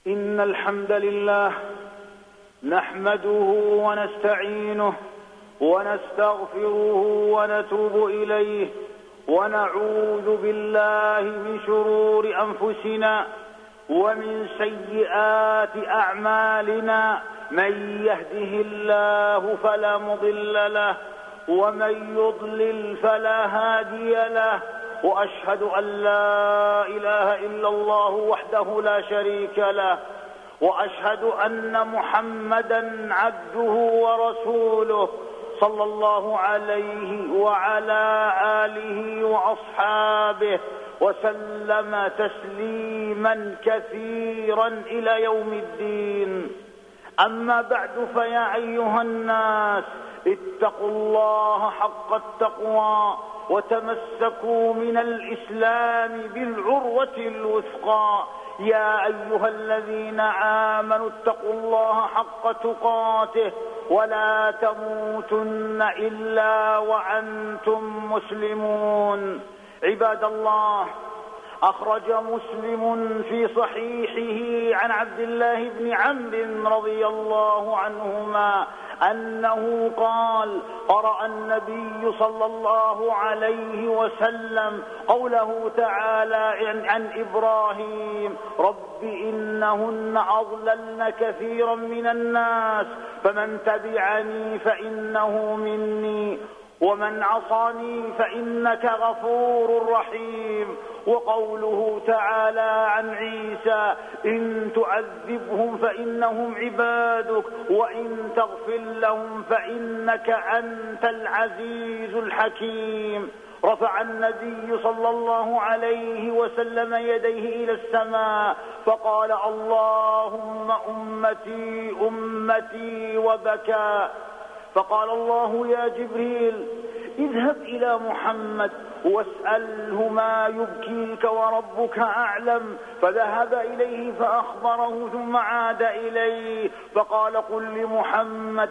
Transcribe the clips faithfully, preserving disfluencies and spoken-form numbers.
إن الحمد لله نحمده ونستعينه ونستغفره ونتوب إليه ونعوذ بالله من شرور أنفسنا ومن سيئات أعمالنا. من يهده الله فلا مضل له ومن يضلل فلا هادي له، وأشهد أن لا إله إلا الله وحده لا شريك له، وأشهد أن محمدا عبده ورسوله صلى الله عليه وعلى آله وأصحابه وسلم تسليما كثيرا إلى يوم الدين. أما بعد، فيا أيها الناس اتقوا الله حق التقوى وتمسكوا من الإسلام بالعروة الوثقى. يا أيها الذين آمنوا اتقوا الله حق تقاته ولا تموتن إلا وأنتم مسلمون. عباد الله، أخرج مسلم في صحيحه عن عبد الله بن عمرو رضي الله عنهما أنه قال: قرأ النبي صلى الله عليه وسلم قوله تعالى عن إبراهيم: رب إنهن أضللن كثيرا من الناس فمن تبعني فإنه مني ومن عصاني فإنك غفور رحيم. وقوله تعالى عن عيسى: إن تعذبهم فإنهم عبادك وإن تغفر لهم فإنك أنت العزيز الحكيم. رفع النبي صلى الله عليه وسلم يديه إلى السماء فقال: اللهم أمتي أمتي، وبكى. فقال الله: يا جبريل، اذهب إلى محمد واسأله ما يبكيك وربك أعلم. فذهب إليه فأخبره ثم عاد إليه فقال: قل لمحمد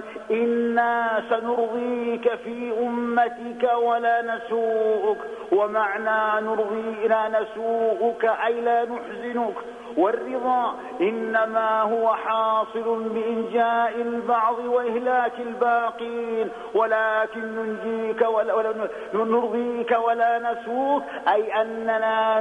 إنا سنرضيك في أمتك ولا نسوءك. ومعنى نرضي لا نسوءك أي لا نحزنك. والرضا إنما هو حاصل بإنجاء البعض وإهلاك الباقين، ولكن ننجيك ولا, ولا نرضيك ولا نسوك أي أننا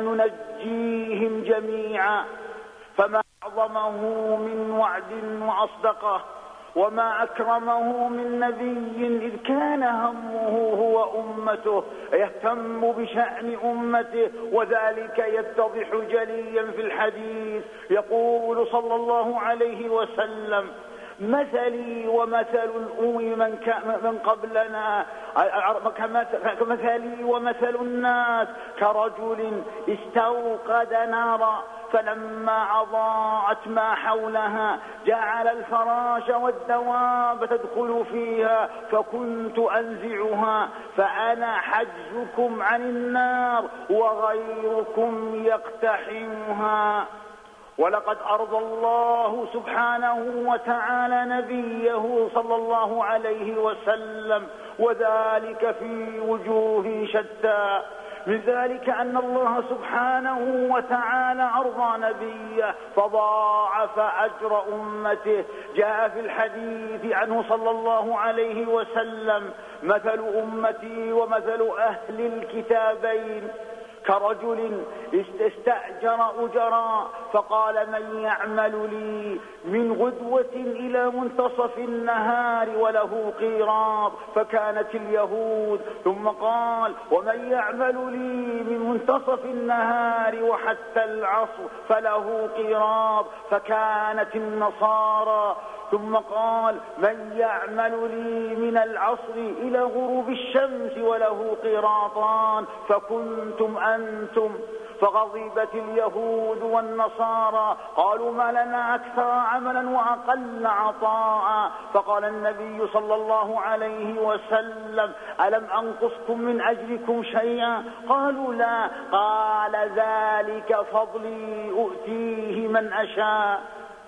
ننجيهم جميعا. فما أعظمه من وعد وأصدقه وما أكرمه من نبي إذ كان همه هو أمته، يهتم بشأن أمته، وذلك يتضح جليا في الحديث. يقول صلى الله عليه وسلم: مثلي ومثل الأمم من قبلنا كمثلي ومثل الناس كرجل استوقد نارا فلما أضاءت ما حولها جعل الفراش والدواب تدخل فيها فكنت أنزعها، فأنا حجزكم عن النار وغيركم يقتحمها. ولقد أرضى الله سبحانه وتعالى نبيه صلى الله عليه وسلم، وذلك في وجوه شتى. من ذلك أن الله سبحانه وتعالى أرضى نبيه فضاعف أجر أمته. جاء في الحديث عنه صلى الله عليه وسلم: مثل أمتي ومثل أهل الكتابين كرجل استأجر أجرا فقال: من يعمل لي من غدوة إلى منتصف النهار وله قيراط، فكانت اليهود. ثم قال: ومن يعمل لي من منتصف النهار وحتى العصر فله قيراط، فكانت النصارى. ثم قال: من يعمل لي من العصر إلى غروب الشمس وله قيراطان، فكنتم أنتم. فغضبت اليهود والنصارى قالوا: ما لنا أكثر عملا وأقل عطاء. فقال النبي صلى الله عليه وسلم: ألم أنقصكم من أجركم شيئا؟ قالوا: لا. قال: ذلك فضلي أؤتيه من أشاء.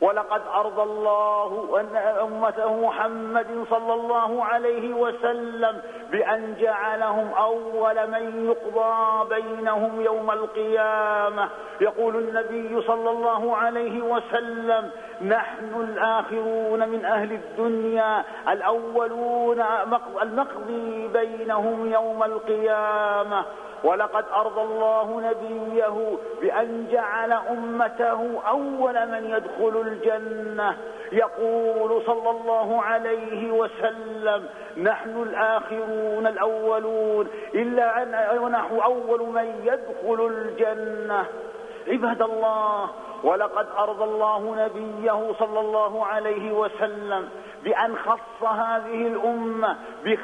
ولقد أرضى الله أمته محمد صلى الله عليه وسلم بأن جعلهم أول من يقضى بينهم يوم القيامة. يقول النبي صلى الله عليه وسلم: نحن الآخرون من أهل الدنيا الأولون المقضي بينهم يوم القيامة. ولقد أرضى الله نبيه بأن جعل أمته أول من يدخل الجنة. يقول صلى الله عليه وسلم: نحن الآخرون الأولون إلا أن نحن أول من يدخل الجنة. عباد الله، ولقد أرضى الله نبيه صلى الله عليه وسلم بأن خص هذه الأمة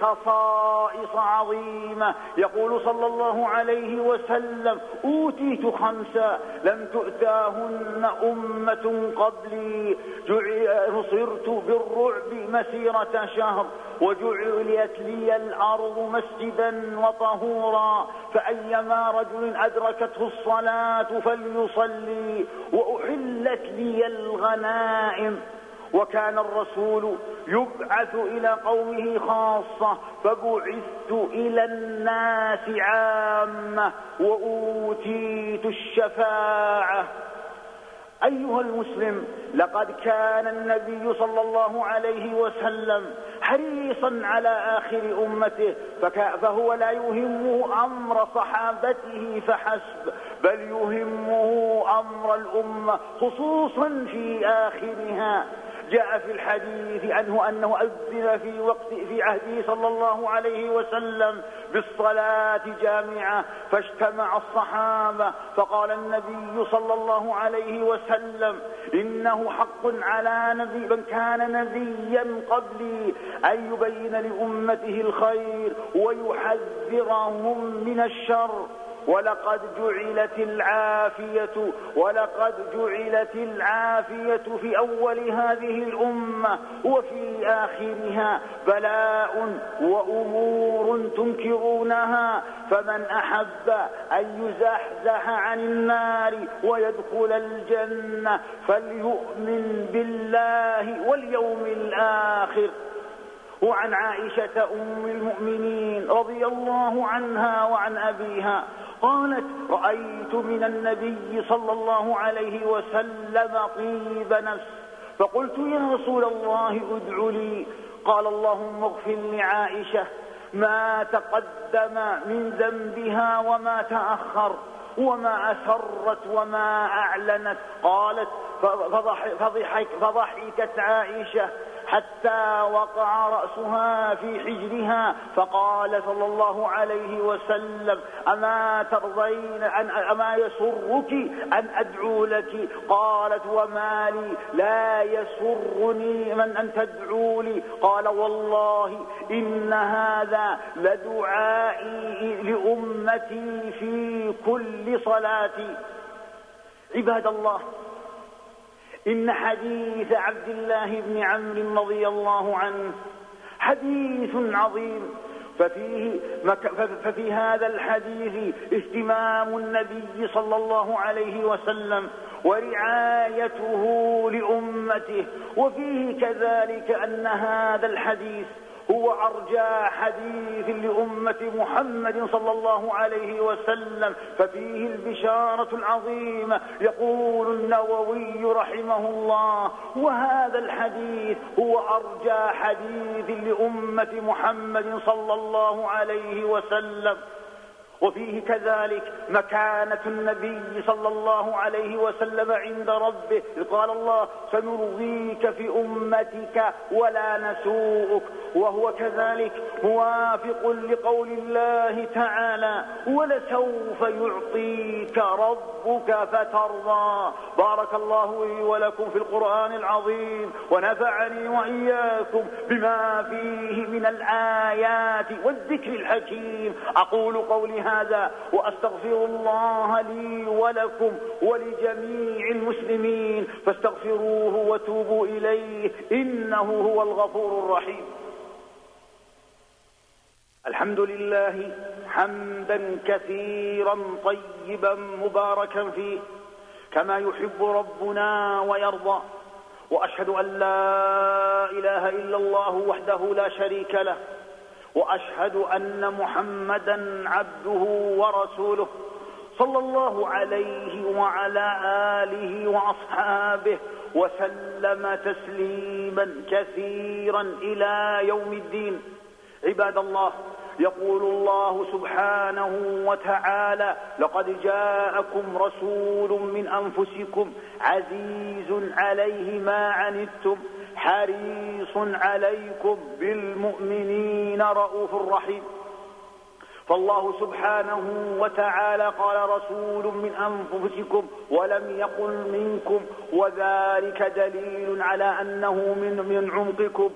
بخصائص عظيمة. يقول صلى الله عليه وسلم: أوتيت خمسة لم تؤتاهن أمة قبلي، نصرت بالرعب مسيرة شهر، وجعلت لي الأرض مسجدا وطهورا، فأيما رجل أدركته الصلاة فليصلي، وأحلت لي الغنائم. وكان الرسول يبعث إلى قومه خاصة، فبعثت إلى الناس عامة، وأوتيت الشفاعة. أيها المسلم، لقد كان النبي صلى الله عليه وسلم حريصا على آخر أمته، فهو لا يهمه أمر صحابته فحسب، بل يهمه أمر الأمة خصوصا في آخرها. جاء في الحديث عنه أنه أذن في وقت في عهده صلى الله عليه وسلم بالصلاة جامعة، فاجتمع الصحابة، فقال النبي صلى الله عليه وسلم: إنه حق على نبي من كان نبيا قبلي أن يبين لأمته الخير ويحذرهم من الشر. ولقد جعلت العافية ولقد جعلت العافية في أول هذه الأمة وفي آخرها بلاء وأمور تنكرونها، فمن أحب أن يزحزح عن النار ويدخل الجنة فليؤمن بالله واليوم الآخر. وعن عائشة أم المؤمنين رضي الله عنها وعن أبيها قالت: رأيت من النبي صلى الله عليه وسلم طيب نفس، فقلت: يا رسول الله ادع لي. قال: اللهم اغفر لعائشة ما تقدم من ذنبها وما تأخر، وما أسرت وما أعلنت. قالت: فضحك فضحكت عائشة حتى وقع رأسها في حجرها، فقال صلى الله عليه وسلم: أما ترضين أن أما يسرك أن أدعو لك؟ قالت: وما لي لا يسرني من أن تدعو لي. قال: والله إن هذا لدعائي لأمتي في كل صلاتي. عباد الله، إن حديث عبد الله بن عمرو رضي الله عنه حديث عظيم، ففيه ففي هذا الحديث اهتمام النبي صلى الله عليه وسلم ورعايته لأمته، وفيه كذلك أن هذا الحديث هو أرجى حديث لأمة محمد صلى الله عليه وسلم، ففيه البشارة العظيمة. يقول النووي رحمه الله: وهذا الحديث هو أرجى حديث لأمة محمد صلى الله عليه وسلم. وفيه كذلك مكانة النبي صلى الله عليه وسلم عند ربه، قال الله: سنرضيك في أمتك ولا نسوءك. وهو كذلك موافق لقول الله تعالى: ولسوف يعطيك ربك فترضى. بارك الله لي ولكم في القرآن العظيم، ونفعني وإياكم بما فيه من الآيات والذكر الحكيم. أقول قولي هذا وأستغفر الله لي ولكم ولجميع المسلمين، فاستغفروه وتوبوا إليه إنه هو الغفور الرحيم. الحمد لله حمدا كثيرا طيبا مباركا فيه كما يحب ربنا ويرضى، وأشهد أن لا إله إلا الله وحده لا شريك له، وأشهد أن محمدا عبده ورسوله صلى الله عليه وعلى آله وأصحابه وسلم تسليما كثيرا إلى يوم الدين. عباد الله، يقول الله سبحانه وتعالى: لقد جاءكم رسول من أنفسكم عزيز عليه ما عنتم حريص عليكم بالمؤمنين رؤوف رحيم. فالله سبحانه وتعالى قال: رسول من أنفسكم ولم يقل منكم، وذلك دليل على أنه من من عمقكم،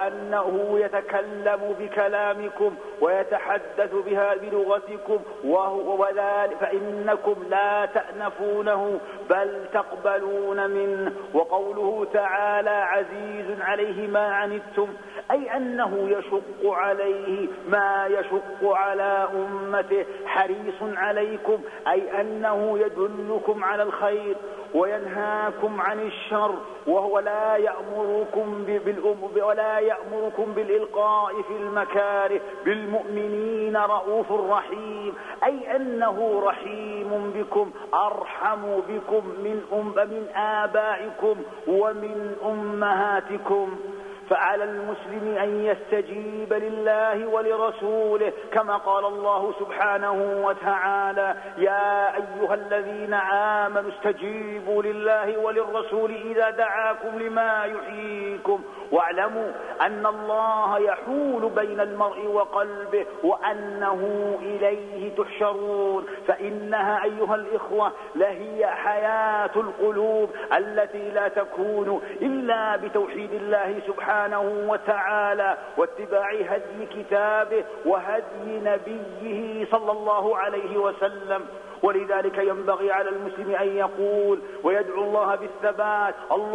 وأنه يتكلم بكلامكم ويتحدث بها بلغتكم، وذلك فإنكم لا تأنفونه بل تقبلون منه. وقوله تعالى: عزيز عليه ما عنتم، أي أنه يشق عليه ما يشق على أمته، حريص عليكم، أي أنه يدلكم على الخير وينهاكم عن الشر، وهو لا يأمركم بالأم ولا يأمركم بالإلقاء في المكاره. بالمؤمنين رؤوف رحيم، أي أنه رحيم بكم، أرحم بكم من أم من آبائكم ومن أمهاتكم. فعلى المسلم أن يستجيب لله ولرسوله، كما قال الله سبحانه وتعالى: يا أيها الذين آمنوا استجيبوا لله وللرسول إذا دعاكم لما يحييكم واعلموا أن الله يحول بين المرء وقلبه وأنه إليه تحشرون. فإنها أيها الإخوة لهي حياة القلوب التي لا تكون إلا بتوحيد الله سبحانه وتعالى واتباع هدي كتابه وهدي نبيه صلى الله عليه وسلم. ولذلك ينبغي على المسلم أن يقول ويدعو الله بالثبات: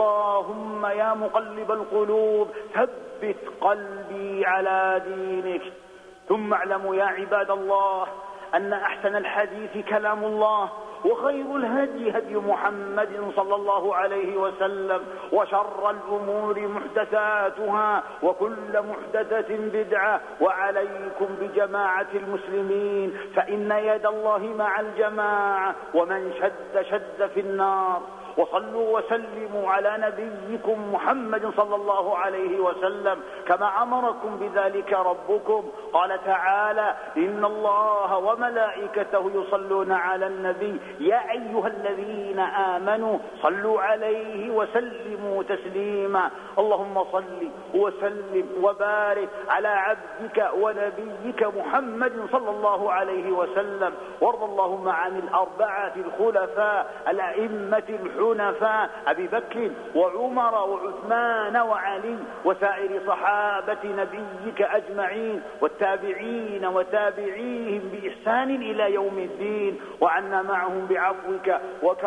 اللهم يا مقلب القلوب ثبت قلبي على دينك. ثم اعلموا يا عباد الله أن أحسن الحديث كلام الله، وخير الهدي هدي محمد صلى الله عليه وسلم، وشر الأمور محدثاتها، وكل محدثة بدعة. وعليكم بجماعة المسلمين، فإن يد الله مع الجماعة، ومن شد شد في النار. وصلوا وسلموا على نبيكم محمد صلى الله عليه وسلم كما أمركم بذلك ربكم. قال تعالى: إن الله وملائكته يصلون على النبي يا أيها الذين آمنوا صلوا عليه وسلموا تسليما. اللهم صل وسلم وبارك على عبدك ونبيك محمد صلى الله عليه وسلم. وارض اللهم عن الأربعة الخلفاء الأئمة الحنفاء أبي بكر وعمر وعثمان وعلي وسائر صحابة نبيك أجمعين، والتابعين وتابعيهم بإحسان إلى يوم الدين، وعنا معهم بعفوك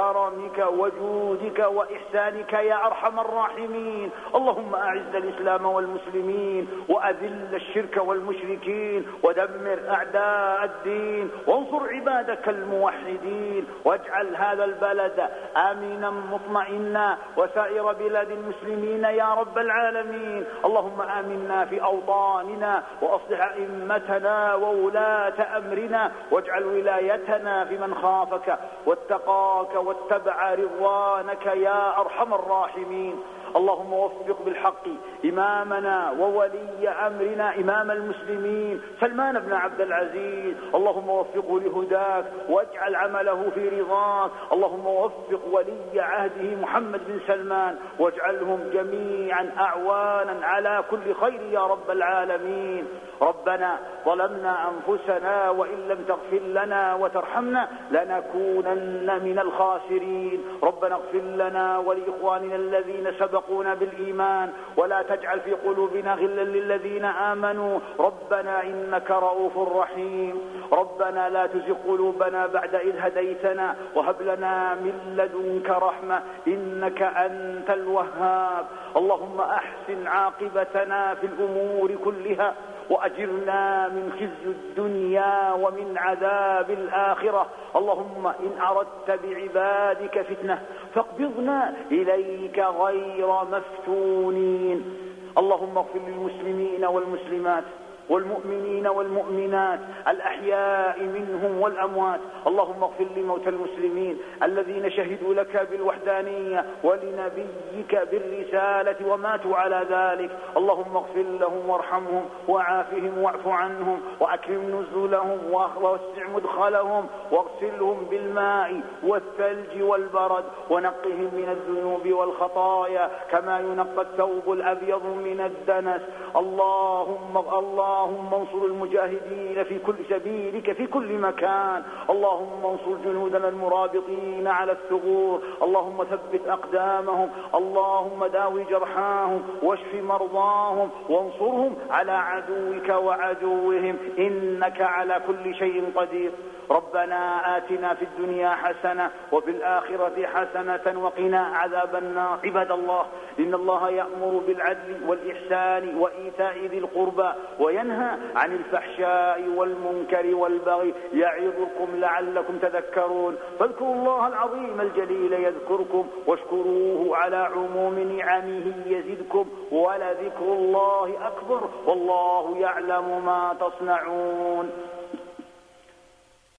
وكرمك وجودك وإحسانك يا أرحم الراحمين. اللهم أعز الإسلام والمسلمين، وأذل الشرك والمشركين، ودمر أعداء الدين، وانصر عبادك الموحدين، واجعل هذا البلد آمنا مطمئنا وسائر بلاد المسلمين يا رب العالمين. اللهم آمنا في أوطاننا، وأصلح أئمتنا وولاة أمرنا، واجعل ولايتنا في من خافك واتقاك واتبع رضوانك يا أرحم الراحمين. اللهم وفق بالحق إمامنا وولي أمرنا إمام المسلمين سلمان بن عبد العزيز، اللهم وفقه لهداك واجعل عمله في رضاك. اللهم وفق ولي عهده محمد بن سلمان، واجعلهم جميعا أعوانا على كل خير يا رب العالمين. ربنا ظلمنا أنفسنا وإن لم تغفر لنا وترحمنا لنكونن من الخاسرين. ربنا اغفر لنا ولإخواننا الذين سبقونا بالإيمان، ولا تجعل في قلوبنا غلا للذين آمنوا. ربنا إنك رؤوف رحيم. ربنا لا تزغ قلوبنا بعد إذ هديتنا، وهب لنا من لدنك رحمة إنك أنت الوهاب. اللهم أحسن عاقبتنا في الأمور كلها، وأجرنا من خزي الدنيا ومن عذاب الآخرة. اللهم إن أردت بعبادك فتنة فاقبضنا إليك غير مفتونين. اللهم اغفر للمسلمين والمسلمات والمؤمنين والمؤمنات الأحياء منهم والأموات. اللهم اغفر لموتى المسلمين الذين شهدوا لك بالوحدانية ولنبيك بالرسالة وماتوا على ذلك. اللهم اغفر لهم وارحمهم وعافهم واعف عنهم وأكرم نزلهم ووسع مدخلهم واغسلهم بالماء والثلج والبرد ونقهم من الذنوب والخطايا كما ينقى الثوب الأبيض من الدنس. اللهم الله اللهم انصر المجاهدين في كل سبيلك في كل مكان. اللهم انصر جنودنا المرابطين على الثغور. اللهم ثبت أقدامهم. اللهم داوي جرحاهم واشف مرضاهم وانصرهم على عدوك وعدوهم إنك على كل شيء قدير. ربنا آتنا في الدنيا حسنة وفي الآخرة حسنة وقنا عذاب النار. عباد الله، إن الله يأمر بالعدل والإحسان وإيتاء ذي القربى وينهى عن الفحشاء والمنكر والبغي يعظكم لعلكم تذكرون. فاذكروا الله العظيم الجليل يذكركم واشكروه على عموم نعمه يزدكم ولذكر الله أكبر والله يعلم ما تصنعون.